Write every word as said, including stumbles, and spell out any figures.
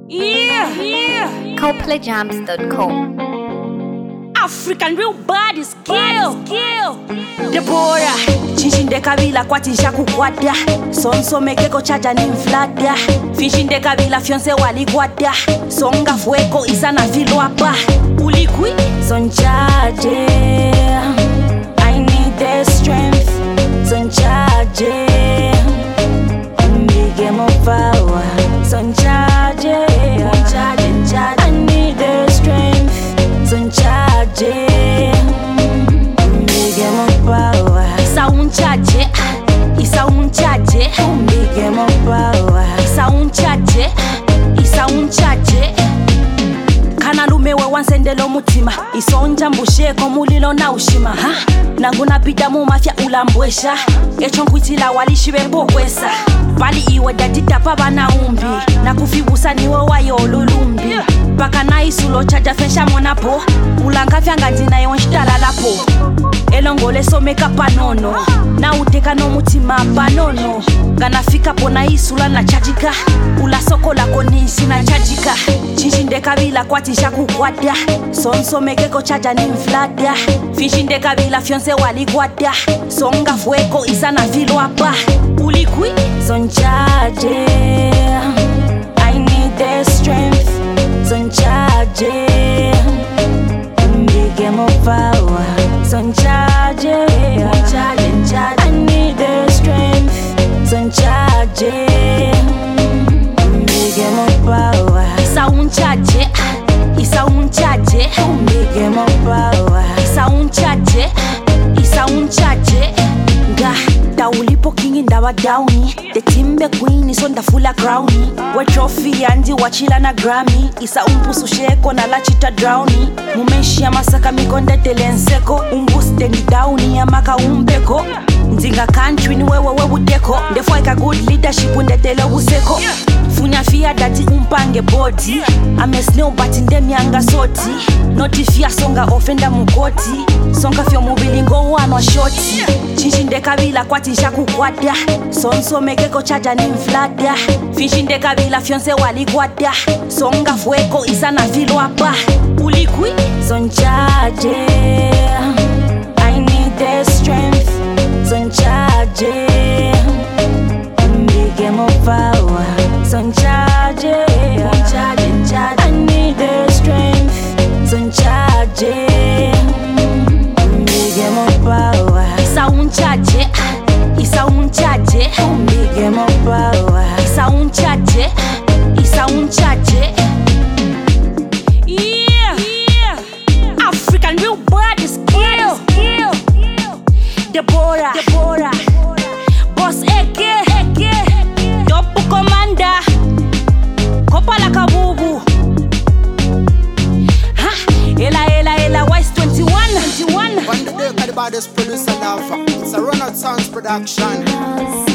Yeah, yeah. Copley Jams dot com. African real body skill, skill. Deborah, chinchinde kabila kwati njakukwada. Sonso mekeko chaja ni mflada. Finchinde kabila fiance waligwada. Songa fuego isana filo hapa. Ulikwi sonchaje. I need the strength. Sonchaje. Mbige mo power. Sonchaje. I need the strength. Sonchaje. Mbige mo power. Isa unchaje. Isa unchaje. Mbige mo power. Isa unchaje. Isa unchaje. Kana lumewe wansendelo mutima. Isonja mbusheko mulilo na ushima ha? Nangu napita mu mafya ulambwesha. Echo nkwitila walishibe pokwesa. Bali iwe datita paba na umbi. Na kufibusa niwe wayo lulumbi. Baka na isulo chaja fesha monapo. Ulanga fyanga jina yon shtala lapo. Elongole someka panono. Na uteka no mutima panono. Gana fika po na isula na chajika. Ula soko lako nisi na chajika. Chinchinde kabila kwati njakukwada. Sonso mekeko chaja ni mflada. Finchinde kabila fiance waligwada. Songa fuego isana filo hapa. Ulikwi sonchaje. I need the strength. Sonchaje. Mbige mo power. Sonchaje. I need the strength. Sonchaje. Mbige mo power. Isa unchaje. Isa unchaje. Mbige mo power. Isa unchaje. Isa unchaje. Nga da ulipo kingi ndawa downi. The timbe queen is on the full crowny. We trophy andi wachila na Grammy. Isa umpusu sheko na lachita drowny. Mumeshi ya masaka mikonde telenseko. Umbuste ni downy ya maka umbeko. Nzinga country ni wewe wewe deko. Ndefo ika good leadership undetele useko. Funya fia dati umpange body. Ame snow bati ndemi anga soti. Notifia songa ofenda mugoti. Songa fio mubilingo wano shoti. Chinchinde kabila kwati njakukwada. Sonso mekeko chaja ni mflada. Finchinde kabila fiance waligwada. Songa fuego isana filo hapa. Ulikwi sonchaje. I need the strength. Sonchaje. Mbige mo power. Sonchaje. I need the strength. Sonchaje. Mbige mo power. Isa unchaje. Isa unchaje. Mbige mo power. Isa unchaje. Isa unchaje. Yeah, yeah. African real body skill. Deborah, Deborah. Boss Eke, Eke. Dopu Commander. Kopala Kabubu. Ha, ela ela ela Wise twenty-one, twenty-one. One day, the baddest producer love. It's a Ronald Sounds production.